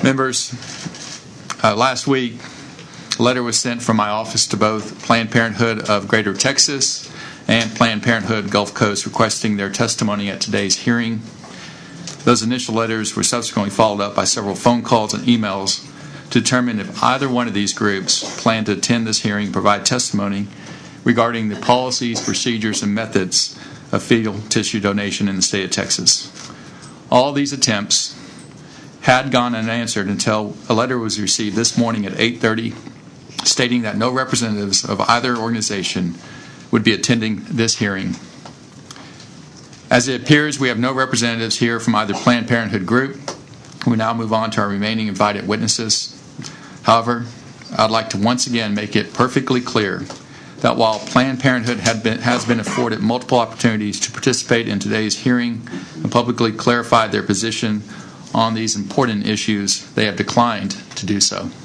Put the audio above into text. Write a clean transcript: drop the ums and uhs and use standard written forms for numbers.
Members, last week, a letter was sent from my office to both Planned Parenthood of Greater Texas and Planned Parenthood Gulf Coast requesting their testimony at today's hearing. Those initial letters were subsequently followed up by several phone calls and emails to determine if either one of these groups planned to attend this hearing and provide testimony regarding the policies, procedures, and methods of fetal tissue donation in the state of Texas. All these attempts had gone unanswered until a letter was received this morning at 8:30 stating that no representatives of either organization would be attending this hearing. As it appears, we have no representatives here from either Planned Parenthood group. We now move on to our remaining invited witnesses. However, I'd like to once again make it perfectly clear that while Planned Parenthood has been afforded multiple opportunities to participate in today's hearing and publicly clarify their position on these important issues, they have declined to do so.